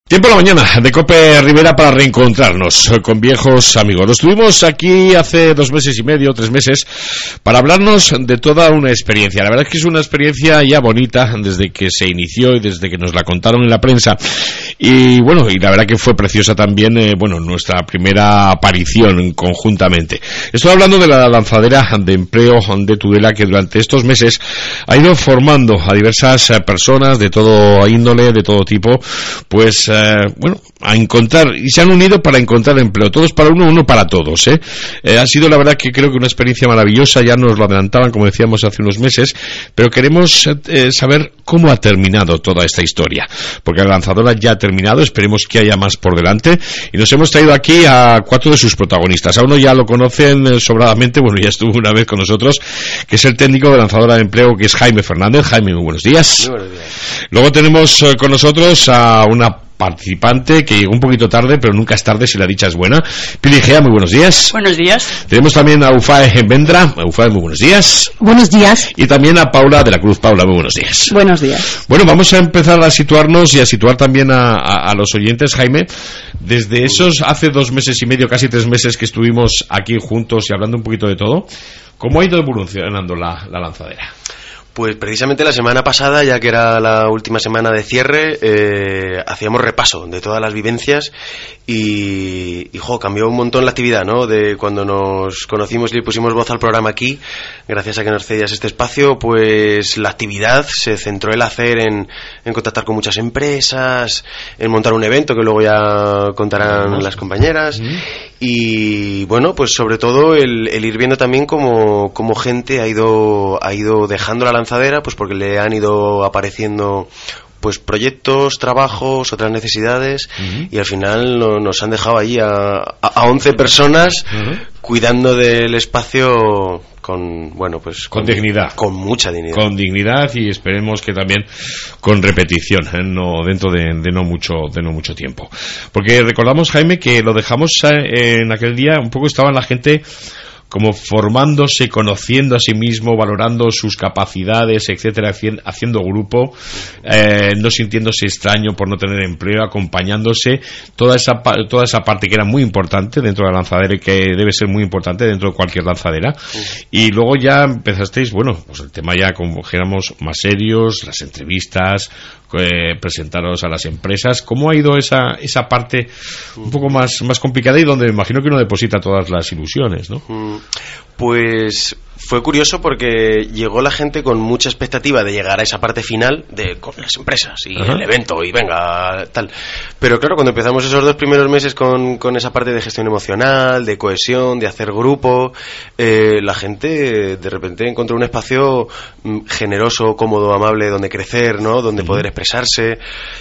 Tiempo en la mañana de COPE Rivera para reencontrarnos con viejos amigos. Los tuvimos aquí hace 2 meses y medio, 3 meses, para hablarnos de toda una experiencia. La verdad es que es una experiencia ya bonita desde que se inició y desde que nos la contaron en la prensa. Y bueno, y la verdad que fue preciosa también, nuestra primera aparición conjuntamente. Estoy hablando de la lanzadera de empleo de Tudela, que durante estos meses ha ido formando a diversas personas de todo índole, de todo tipo, pues a encontrar, y se han unido para encontrar empleo, todos para uno, uno para todos, ha sido la verdad que creo que una experiencia maravillosa. Ya nos lo adelantaban, como decíamos, hace unos meses, pero queremos saber cómo ha terminado toda esta historia, porque la lanzadora ya ha terminado, esperemos que haya más por delante, y nos hemos traído aquí a 4 de sus protagonistas. A uno ya lo conocen sobradamente, ya estuvo una vez con nosotros, que es el técnico de lanzadora de empleo, que es Jaime Fernández. Jaime, muy buenos días. Muy buenos días. Luego tenemos con nosotros a una participante que llegó un poquito tarde, pero nunca es tarde si la dicha es buena. Pili Gea, muy buenos días. Buenos días. Tenemos también a Ufae Vendra. Ufae, muy buenos días. Buenos días. Y también a Paula de la Cruz. Paula, muy buenos días. Buenos días. Bueno, vamos a empezar a situarnos y a situar también a los oyentes, Jaime. Desde esos hace 2 meses y medio, casi 3 meses que estuvimos aquí juntos y hablando un poquito de todo, ¿cómo ha ido evolucionando la lanzadera? Pues precisamente la semana pasada, ya que era la última semana de cierre, hacíamos repaso de todas las vivencias y cambió un montón la actividad, ¿no? De cuando nos conocimos y le pusimos voz al programa aquí, gracias a que nos cedías este espacio, pues la actividad se centró en hacer en contactar con muchas empresas, en montar un evento que luego ya contarán las compañeras. Y bueno, pues sobre todo el ir viendo también cómo gente ha ido dejando la lanzadera, pues porque le han ido apareciendo pues proyectos, trabajos, otras necesidades, y al final nos han dejado allí a 11 personas cuidando del espacio con dignidad, con mucha dignidad, con dignidad, y esperemos que también con repetición, no dentro de no mucho tiempo, porque recordamos, Jaime, que lo dejamos en aquel día, un poco estaba la gente como formándose, conociendo a sí mismo, valorando sus capacidades, etcétera, haciendo grupo, no sintiéndose extraño por no tener empleo, acompañándose, toda esa parte que era muy importante dentro de la lanzadera y que debe ser muy importante dentro de cualquier lanzadera. Y luego ya empezasteis, pues el tema ya como éramos más serios, las entrevistas, presentaros a las empresas. ¿Cómo ha ido esa parte un poco más complicada y donde me imagino que uno deposita todas las ilusiones, ¿no? Pues fue curioso porque llegó la gente con mucha expectativa de llegar a esa parte final con las empresas y el evento y venga, tal. Pero claro, cuando empezamos esos 2 primeros meses con esa parte de gestión emocional, de cohesión, de hacer grupo, la gente de repente encontró un espacio generoso, cómodo, amable, donde crecer, ¿no? Donde poder expresarse,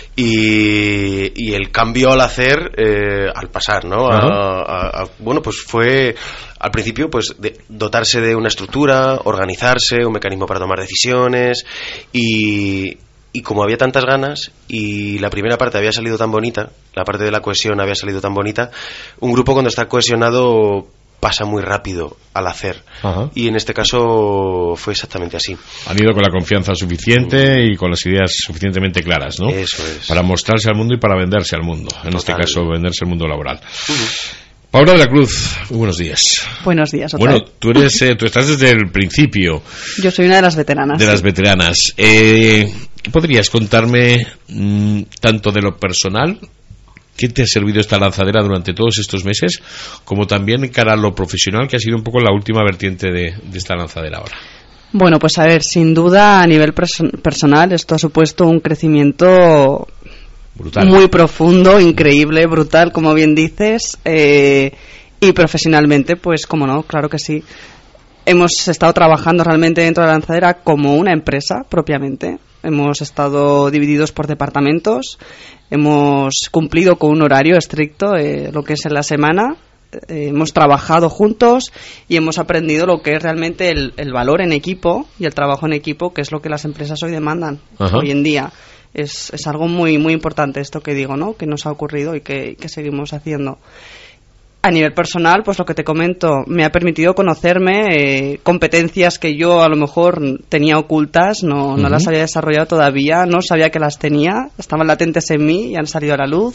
y el cambio al hacer, al pasar, ¿no? Pues fue al principio pues dotarse de una estructura, organizarse, un mecanismo para tomar decisiones, y como había tantas ganas y la primera parte había salido tan bonita, la parte de la cohesión había salido tan bonita, un grupo cuando está cohesionado pasa muy rápido al hacer. Y en este caso fue exactamente así. Han ido con la confianza suficiente y con las ideas suficientemente claras, ¿no? Eso es. Para mostrarse al mundo y para venderse al mundo. En este caso, venderse al mundo laboral. Paula de la Cruz, muy buenos días. Buenos días. Tú estás desde el principio. Yo soy una de las veteranas. De las veteranas. ¿Qué podrías contarme tanto de lo personal? ¿Qué te ha servido esta lanzadera durante todos estos meses? Como también cara a lo profesional, que ha sido un poco la última vertiente de esta lanzadera ahora. Bueno, pues a ver, sin duda a nivel personal esto ha supuesto un crecimiento brutal, muy profundo, increíble, brutal, como bien dices, y profesionalmente, pues como no, claro que sí. Hemos estado trabajando realmente dentro de la lanzadera como una empresa propiamente. Hemos estado divididos por departamentos, hemos cumplido con un horario estricto, lo que es en la semana. Hemos trabajado juntos y hemos aprendido lo que es realmente el valor en equipo y el trabajo en equipo, que es lo que las empresas hoy demandan. Hoy en día es algo muy muy importante esto que digo, ¿no? Que nos ha ocurrido y que seguimos haciendo. A nivel personal, pues lo que te comento, me ha permitido conocerme, competencias que yo a lo mejor tenía ocultas, no las había desarrollado todavía, no sabía que las tenía, estaban latentes en mí y han salido a la luz.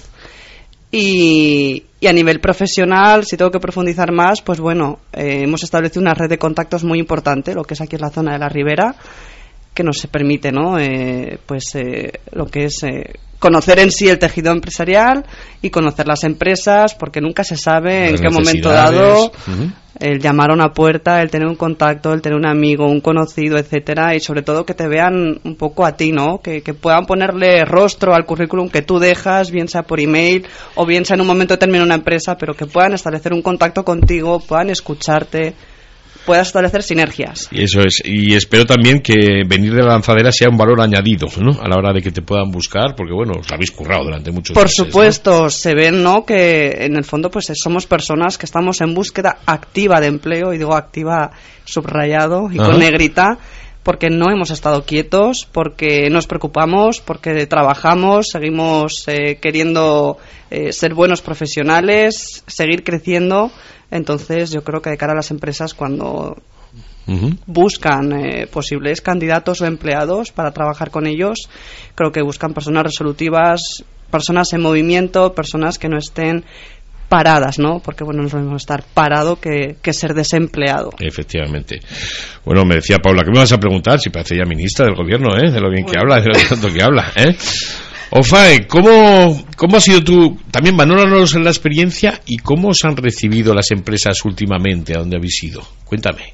Y a nivel profesional, si tengo que profundizar más, pues bueno, hemos establecido una red de contactos muy importante, lo que es aquí en la zona de la Ribera, que nos permite, ¿no? Lo que es conocer en sí el tejido empresarial y conocer las empresas, porque nunca se sabe en qué momento dado el llamar a una puerta, el tener un contacto, el tener un amigo, un conocido, etcétera, y sobre todo que te vean un poco a ti, ¿no? Que puedan ponerle rostro al currículum que tú dejas, bien sea por email o bien sea en un momento determinado una empresa, pero que puedan establecer un contacto contigo, puedan escucharte, puedas establecer sinergias. Y eso es, y espero también que venir de la lanzadera sea un valor añadido, ¿no? A la hora de que te puedan buscar, porque bueno, os habéis currado durante muchos meses. Por supuesto, ¿no? Se ven, ¿no? Que en el fondo pues somos personas que estamos en búsqueda activa de empleo, y digo activa subrayado y con negrita, porque no hemos estado quietos, porque nos preocupamos, porque trabajamos, seguimos queriendo ser buenos profesionales, seguir creciendo. Entonces yo creo que de cara a las empresas, cuando buscan posibles candidatos o empleados para trabajar con ellos, creo que buscan personas resolutivas, personas en movimiento, personas que no estén paradas, ¿no? Porque bueno, no es lo mismo estar parado que ser desempleado. Efectivamente. Bueno, me decía Paula, ¿qué me vas a preguntar? Si parece ya ministra del gobierno, de lo bien que habla, de lo tanto que habla, Ofae, ¿cómo ha sido tú? También valóranos en la experiencia y cómo os han recibido las empresas últimamente, a dónde habéis ido. Cuéntame.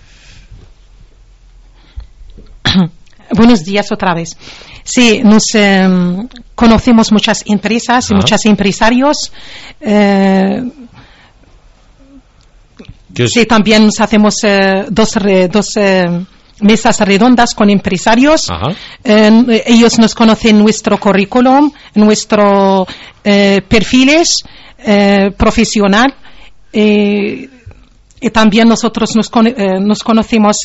Buenos días otra vez. Sí, nos conocemos muchas empresas y muchos empresarios. Sí, también nos hacemos dos mesas redondas con empresarios. Ellos nos conocen nuestro currículum, nuestros perfiles profesional, y también nosotros nos conocemos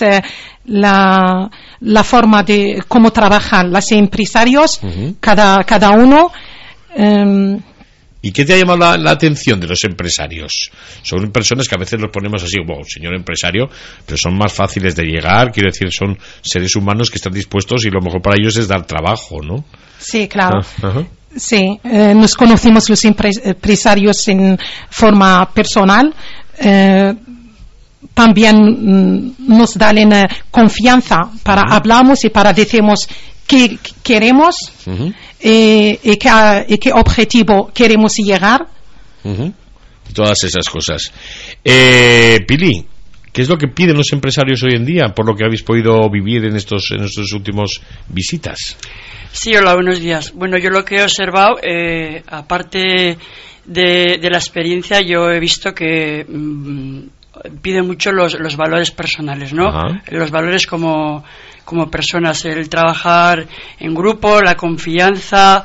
la forma de cómo trabajan los empresarios, cada uno. ¿Y qué te ha llamado la atención de los empresarios? Son personas que a veces los ponemos así, wow, señor empresario, pero son más fáciles de llegar, quiero decir, son seres humanos que están dispuestos y lo mejor para ellos es dar trabajo, ¿no? Sí, claro. Sí, nos conocimos los empresarios en forma personal. También nos dan confianza para hablamos y para decimos qué queremos y qué objetivo queremos llegar. Todas esas cosas. Pili, ¿qué es lo que piden los empresarios hoy en día por lo que habéis podido vivir en estos últimos visitas? Sí, hola, buenos días. Bueno, yo lo que he observado, aparte de la experiencia, yo he visto que piden mucho los valores personales, ¿no? Los valores como personas, el trabajar en grupo, la confianza,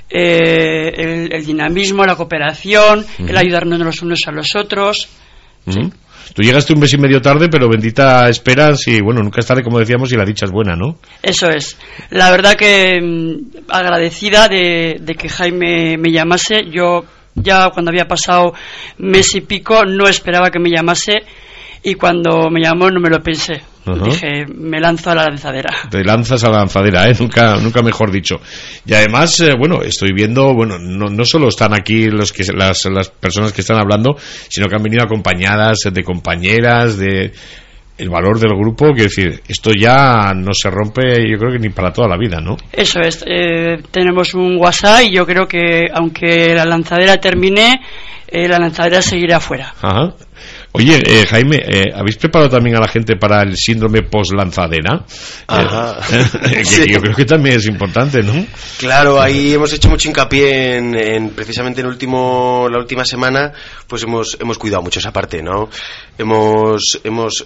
el dinamismo, la cooperación, el ayudarnos los unos a los otros. ¿Sí? Tú llegaste un mes y medio tarde, pero bendita esperas y bueno, nunca es tarde, como decíamos, y la dicha es buena, ¿no? Eso es. La verdad que agradecida de que Jaime me llamase. Yo ya cuando había pasado mes y pico no esperaba que me llamase, y cuando me llamó no me lo pensé. Dije, me lanzo a la lanzadera. Te lanzas a la lanzadera, nunca mejor dicho. Y además, bueno, estoy viendo, bueno, no solo están aquí las personas que están hablando, sino que han venido acompañadas de compañeras, de el valor del grupo. Quiero decir, esto ya no se rompe, yo creo que ni para toda la vida, ¿no? Eso es. Tenemos un WhatsApp y yo creo que aunque la lanzadera termine, la lanzadera seguirá afuera. Oye, Jaime, ¿habéis preparado también a la gente para el síndrome post-lanzadera? Sí. Yo creo que también es importante, ¿no? Claro, ahí hemos hecho mucho hincapié en precisamente la última semana, pues hemos cuidado mucho esa parte, ¿no? Hemos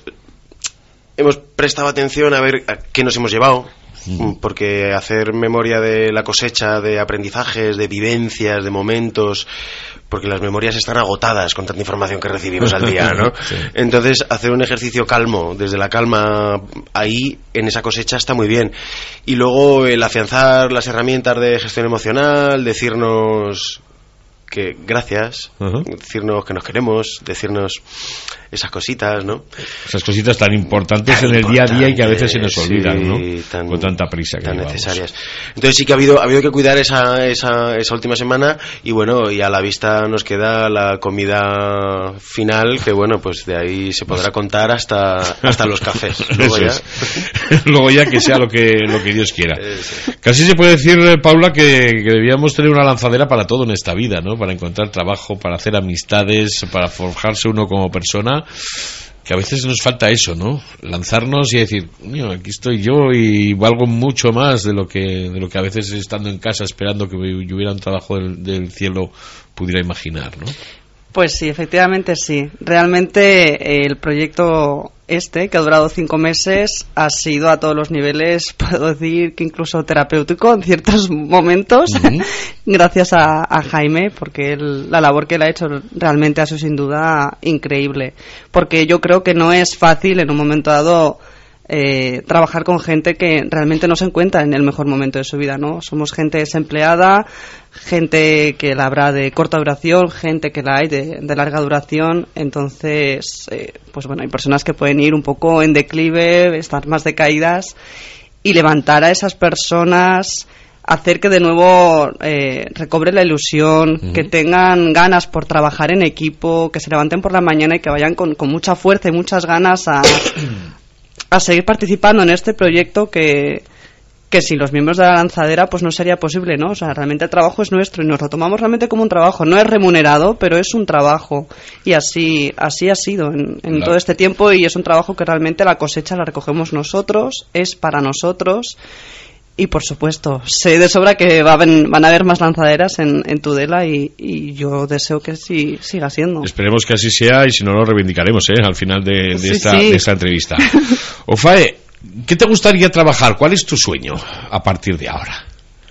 prestado atención a ver a qué nos hemos llevado, porque hacer memoria de la cosecha, de aprendizajes, de vivencias, de momentos, porque las memorias están agotadas con tanta información que recibimos al día, ¿no? Sí. Entonces, hacer un ejercicio calmo, desde la calma ahí, en esa cosecha, está muy bien. Y luego el afianzar las herramientas de gestión emocional, decirnos que gracias, decirnos que nos queremos, decirnos esas cositas, ¿no? Esas cositas tan importantes en el día a día y que a veces se nos olvidan, ¿no? Con tanta prisa que tan llevamos. Necesarias. Entonces sí que ha habido que cuidar esa última semana y bueno, y a la vista nos queda la comida final, que bueno, pues de ahí se podrá contar hasta los cafés. Luego ya que sea lo que Dios quiera. Casi se puede decir, Paula, que debíamos tener una lanzadera para todo en esta vida, ¿no? Para encontrar trabajo, para hacer amistades, para forjarse uno como persona, que a veces nos falta eso, ¿no? Lanzarnos y decir, aquí estoy yo y valgo mucho más de lo que a veces estando en casa esperando que hubiera un trabajo del cielo pudiera imaginar, ¿no? Pues sí, efectivamente sí. Realmente el proyecto que ha durado 5 meses, ha sido a todos los niveles, puedo decir que incluso terapéutico en ciertos momentos, gracias a Jaime, porque la labor que él ha hecho realmente ha sido sin duda increíble. Porque yo creo que no es fácil en un momento dado trabajar con gente que realmente no se encuentra en el mejor momento de su vida, ¿no? Somos gente desempleada, gente que la habrá de corta duración, gente que la hay de larga duración. Entonces, pues bueno, hay personas que pueden ir un poco en declive, estar más decaídas, y levantar a esas personas, hacer que de nuevo recobre la ilusión, que tengan ganas por trabajar en equipo, que se levanten por la mañana y que vayan con mucha fuerza y muchas ganas a seguir participando en este proyecto que sin los miembros de la lanzadera pues no sería posible, ¿no? O sea, realmente el trabajo es nuestro y nos lo tomamos realmente como un trabajo. No es remunerado, pero es un trabajo, y así ha sido en todo este tiempo, y es un trabajo que realmente la cosecha la recogemos nosotros, es para nosotros. Y por supuesto, sé de sobra que van a haber más lanzaderas en Tudela, y yo deseo que sí siga siendo. Esperemos que así sea, y si no lo reivindicaremos al final de esta entrevista. Ofae, ¿qué te gustaría trabajar? ¿Cuál es tu sueño a partir de ahora?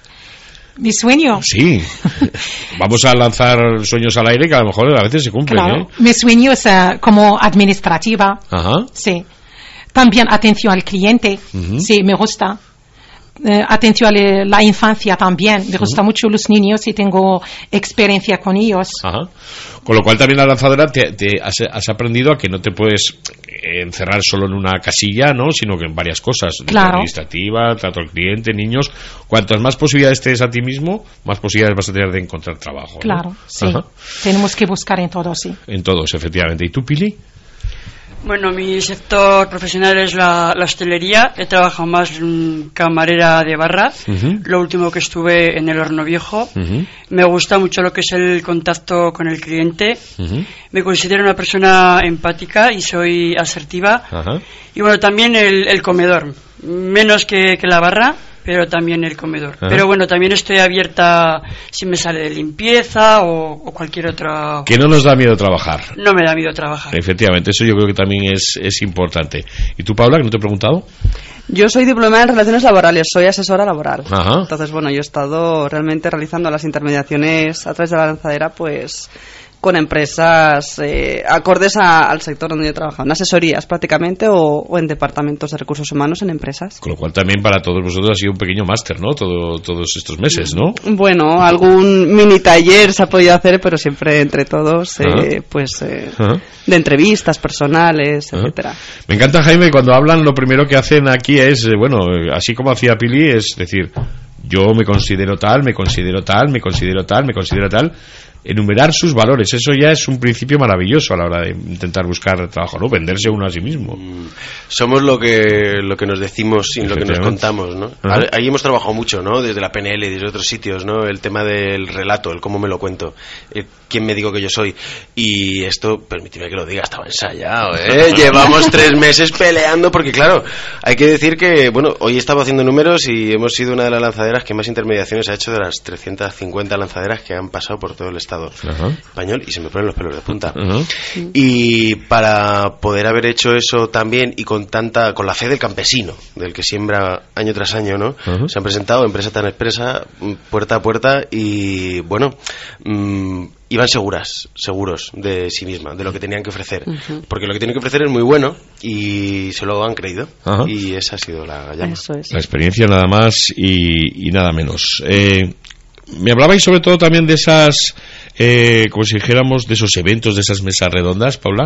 ¿Mi sueño? Sí. Vamos a lanzar sueños al aire que a lo mejor a veces se cumplen. Claro. Mi sueño es como administrativa. Ajá. Sí. También atención al cliente. Sí, me gusta. Atención a la infancia también. Me gustan mucho los niños y tengo experiencia con ellos. Ajá. Con lo cual también la lanzadera has aprendido a que no te puedes encerrar solo en una casilla, ¿no? Sino que en varias cosas. Claro. Administrativa, trato al cliente, niños. Cuantas más posibilidades te des a ti mismo, más posibilidades vas a tener de encontrar trabajo, ¿no? Claro, sí. Ajá. Tenemos que buscar en todos, sí. En todos, efectivamente. ¿Y tú, Pili? Bueno, mi sector profesional es la hostelería. He trabajado más camarera de barra. Lo último que estuve en el Horno Viejo. Me gusta mucho lo que es el contacto con el cliente. Me considero una persona empática y soy asertiva. Y bueno, también el comedor. Menos que la barra, pero también el comedor. Pero bueno, también estoy abierta si me sale de limpieza o cualquier otra. Que no nos da miedo trabajar. No me da miedo trabajar. Efectivamente, eso yo creo que también es importante. ¿Y tú, Paula, que no te he preguntado? Yo soy diplomada en Relaciones Laborales, soy asesora laboral. Ajá. Entonces, bueno, yo he estado realmente realizando las intermediaciones a través de la lanzadera, pues con empresas acordes al sector donde yo he trabajado, en asesorías prácticamente o en departamentos de recursos humanos en empresas. Con lo cual también para todos vosotros ha sido un pequeño máster, ¿no? Todos estos meses, ¿no? Bueno, algún mini taller se ha podido hacer, pero siempre entre todos, de entrevistas personales, etcétera. Me encanta, Jaime, cuando hablan lo primero que hacen aquí es, así como hacía Pili, es decir, yo me considero tal, me considero tal, me considero tal, me considero tal. Enumerar sus valores, eso ya es un principio maravilloso a la hora de intentar buscar trabajo, ¿no? Venderse uno a sí mismo. Somos lo que nos decimos y lo que nos contamos, ¿no? Ahí hemos trabajado mucho, ¿no? Desde la PNL y desde otros sitios, ¿no? El tema del relato, el cómo me lo cuento, quién me digo que yo soy. Y esto, permíteme que lo diga, estaba ensayado, ¿eh? Llevamos 3 meses peleando porque, claro, hay que decir que, bueno, hoy estaba haciendo números y hemos sido una de las lanzaderas que más intermediaciones ha hecho de las 350 lanzaderas que han pasado por todo el estado español, y se me ponen los pelos de punta. Y para poder haber hecho eso también y con la fe del campesino, del que siembra año tras año, ¿no? Se han presentado empresa tan expresa, puerta a puerta, y bueno, iban seguros de sí misma, de lo que tenían que ofrecer, porque lo que tienen que ofrecer es muy bueno y se lo han creído. Y esa ha sido la llama. Eso es. La experiencia nada más y nada menos. Me hablabais sobre todo también de esas como si dijéramos, de esos eventos, de esas mesas redondas, Paula,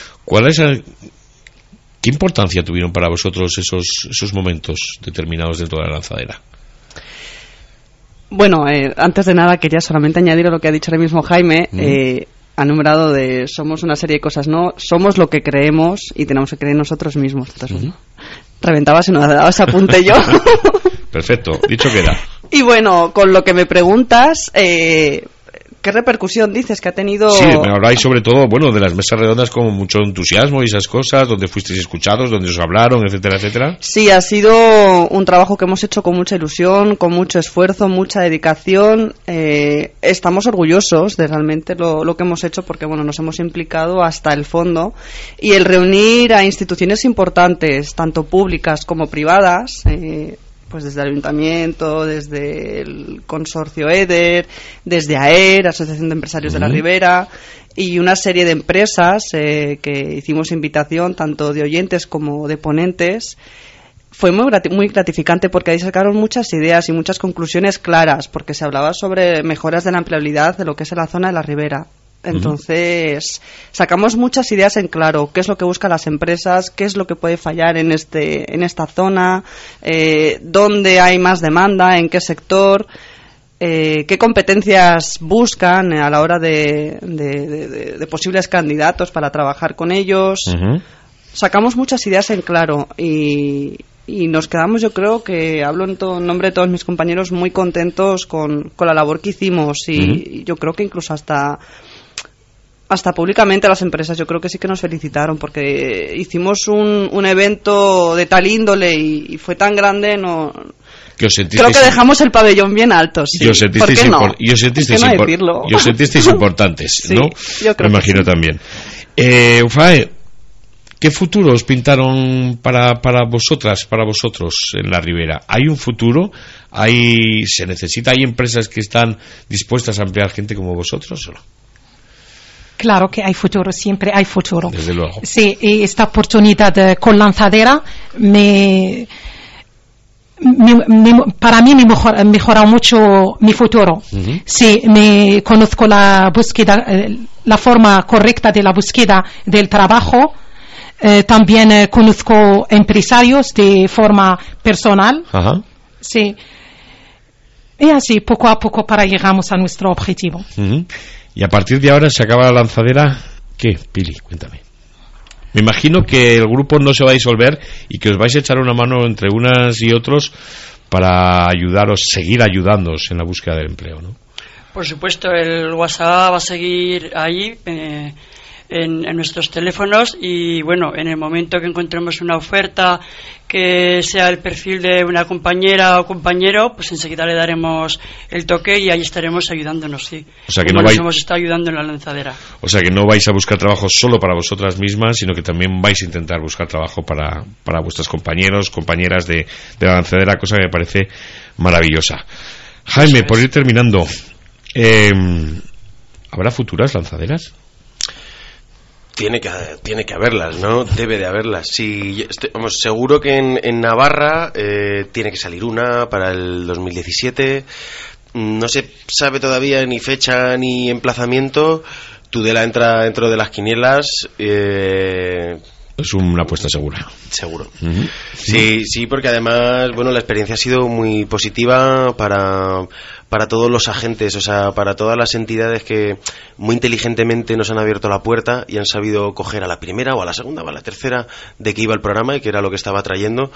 ¿qué importancia tuvieron para vosotros esos momentos determinados dentro de la lanzadera? Bueno, antes de nada quería solamente añadir a lo que ha dicho ahora mismo Jaime. Ha nombrado de somos una serie de cosas, no, somos lo que creemos y tenemos que creer en nosotros mismos. Entonces, reventaba si no dabas apunte yo. Perfecto, dicho queda. Y bueno, con lo que me preguntas, ¿qué repercusión dices que ha tenido? Sí, me habláis sobre todo, bueno, de las mesas redondas con mucho entusiasmo y esas cosas, donde fuisteis escuchados, donde os hablaron, etcétera, etcétera. Sí, ha sido un trabajo que hemos hecho con mucha ilusión, con mucho esfuerzo, mucha dedicación. Estamos orgullosos de realmente lo que hemos hecho porque, bueno, nos hemos implicado hasta el fondo. Y el reunir a instituciones importantes, tanto públicas como privadas, pues desde el Ayuntamiento, desde el Consorcio EDER, desde AER, Asociación de Empresarios de la Ribera, y una serie de empresas que hicimos invitación, tanto de oyentes como de ponentes. Fue muy gratificante porque ahí sacaron muchas ideas y muchas conclusiones claras, porque se hablaba sobre mejoras de la empleabilidad de lo que es la zona de la Ribera. Entonces, sacamos muchas ideas en claro, qué es lo que buscan las empresas, qué es lo que puede fallar en esta zona, dónde hay más demanda, en qué sector, qué competencias buscan a la hora de posibles candidatos para trabajar con ellos. Sacamos muchas ideas en claro y nos quedamos, yo creo que hablo en nombre de todos mis compañeros, muy contentos con la labor que hicimos y yo creo que incluso hasta públicamente las empresas yo creo que sí que nos felicitaron porque hicimos un evento de tal índole y fue tan grande, creo que dejamos el pabellón bien alto, sí. Y os sentisteis importantes, sí, ¿no? Yo creo me imagino sí. También. Ufae, ¿qué futuro os pintaron para vosotras, para vosotros en la Ribera? ¿Hay un futuro? ¿Hay empresas que están dispuestas a emplear gente como vosotros o no? Claro que hay futuro, siempre hay futuro. Desde luego. Sí, y esta oportunidad con Lanzadera para mí me mejora mucho mi futuro. Sí, me conozco la búsqueda, la forma correcta de la búsqueda del trabajo. También conozco empresarios de forma personal. Ajá. Sí. Y así, poco a poco, llegamos a nuestro objetivo. Y a partir de ahora se acaba la lanzadera. ¿Qué, Pili? Cuéntame. Me imagino que el grupo no se va a disolver y que os vais a echar una mano entre unas y otros para seguir ayudándoos en la búsqueda del empleo, ¿no? Por supuesto, el WhatsApp va a seguir ahí en nuestros teléfonos y bueno, en el momento que encontremos una oferta que sea el perfil de una compañera o compañero, pues enseguida le daremos el toque y ahí estaremos ayudándonos, sí. O sea que nos hemos estado ayudando en la lanzadera. O sea que no vais a buscar trabajo solo para vosotras mismas, sino que también vais a intentar buscar trabajo para vuestros compañeros, compañeras de la lanzadera, cosa que me parece maravillosa. Jaime, por ir terminando, ¿habrá futuras lanzaderas? Tiene que haberlas, ¿no? Debe de haberlas. Sí, seguro que en Navarra tiene que salir una para el 2017. No se sabe todavía ni fecha ni emplazamiento. Tudela entra dentro de las quinielas. Es una apuesta segura. Seguro. Sí, porque además, bueno, la experiencia ha sido muy positiva para todos los agentes, o sea, para todas las entidades que muy inteligentemente nos han abierto la puerta y han sabido coger a la primera o a la segunda o a la tercera de qué iba el programa y qué era lo que estaba trayendo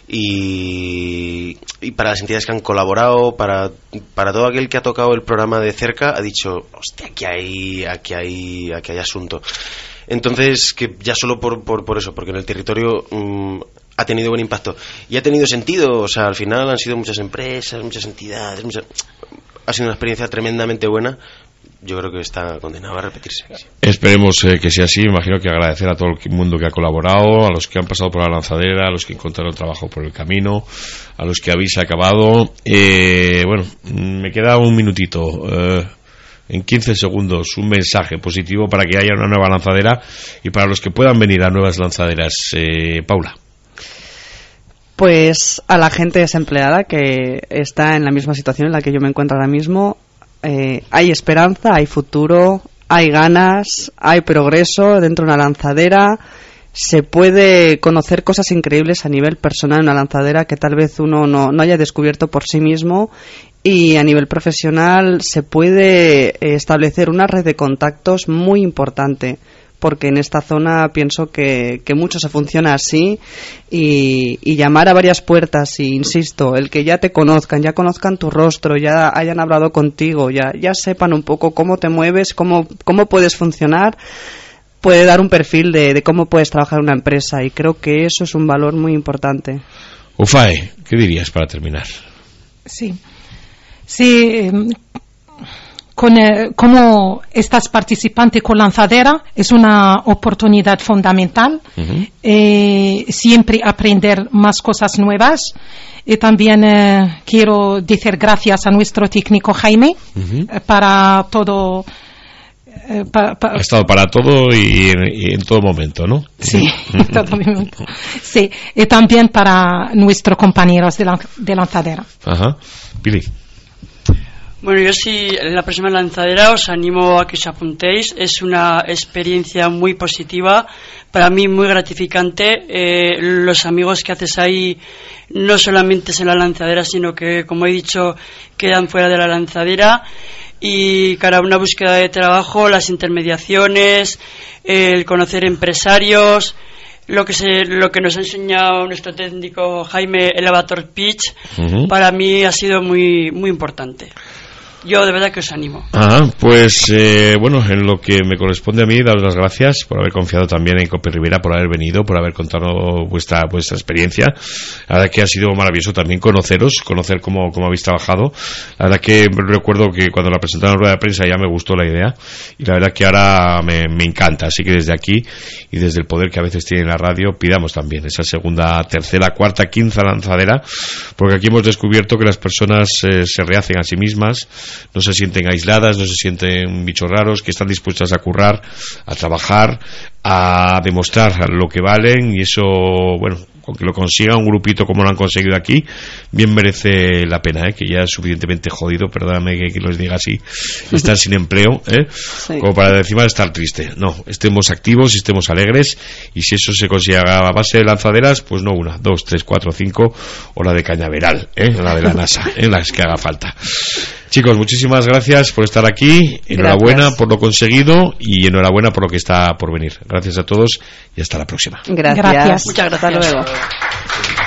y para las entidades que han colaborado, para todo aquel que ha tocado el programa de cerca, ha dicho, hostia, aquí hay asunto. Entonces, que ya solo por eso, porque en el territorio ha tenido buen impacto y ha tenido sentido, o sea, al final han sido muchas empresas, muchas entidades, ha sido una experiencia tremendamente buena. Yo creo que está condenado a repetirse. Esperemos que sea así. Imagino que agradecer a todo el mundo que ha colaborado, a los que han pasado por la lanzadera, a los que encontraron trabajo por el camino, a los que habéis acabado. Bueno, me queda un minutito. En 15 segundos, un mensaje positivo para que haya una nueva lanzadera y para los que puedan venir a nuevas lanzaderas. Paula. Pues a la gente desempleada que está en la misma situación en la que yo me encuentro ahora mismo, hay esperanza, hay futuro, hay ganas, hay progreso dentro de una lanzadera. Se puede conocer cosas increíbles a nivel personal en una lanzadera que tal vez uno no haya descubierto por sí mismo, y a nivel profesional se puede establecer una red de contactos muy importante, porque en esta zona pienso que mucho se funciona así, y llamar a varias puertas, y insisto, el que ya te conozcan, ya conozcan tu rostro, ya hayan hablado contigo, ya sepan un poco cómo te mueves, cómo puedes funcionar, puede dar un perfil de cómo puedes trabajar en una empresa, y creo que eso es un valor muy importante. Ufae, ¿qué dirías para terminar? Sí, como estás participante con lanzadera, es una oportunidad fundamental. Siempre aprender más cosas nuevas. Y también quiero decir gracias a nuestro técnico Jaime para todo. Ha estado para todo y en todo momento, ¿no? Sí, en todo momento. Sí, y también para nuestros compañeros de lanzadera. Ajá. Pili. Bueno, yo sí, en la próxima lanzadera os animo a que os apuntéis. Es una experiencia muy positiva, para mí muy gratificante. Los amigos que haces ahí no solamente es en la lanzadera, sino que, como he dicho, quedan fuera de la lanzadera. Y para una búsqueda de trabajo, las intermediaciones, el conocer empresarios, lo que nos ha enseñado nuestro técnico Jaime, Elevator Pitch, para mí ha sido muy, muy importante. Yo de verdad que os animo. Pues bueno, en lo que me corresponde a mí, daros las gracias por haber confiado también en Cope Rivera, por haber venido, por haber contado vuestra experiencia. La verdad que ha sido maravilloso también conocer cómo habéis trabajado. La verdad que recuerdo que cuando la presentaron en rueda de prensa ya me gustó la idea, y la verdad que ahora me encanta. Así que desde aquí y desde el poder que a veces tiene la radio, pidamos también esa segunda, tercera, cuarta, quinta lanzadera, porque aquí hemos descubierto que las personas se rehacen a sí mismas, no se sienten aisladas, no se sienten bichos raros, que están dispuestas a currar, a trabajar, a demostrar lo que valen, y eso, bueno, con que lo consiga un grupito como lo han conseguido aquí, bien merece la pena, que ya es suficientemente jodido, perdóname que los diga así, estar sin empleo, sí, como para encima estar triste. No, estemos activos, estemos alegres, y si eso se consigue a base de lanzaderas, pues no 1, 2, 3, 4, 5, o la de Cañaveral, la de la NASA, las que haga falta. Chicos, muchísimas gracias por estar aquí, enhorabuena por lo conseguido y enhorabuena por lo que está por venir. Gracias a todos y hasta la próxima. Gracias. Muchas gracias. Hasta luego.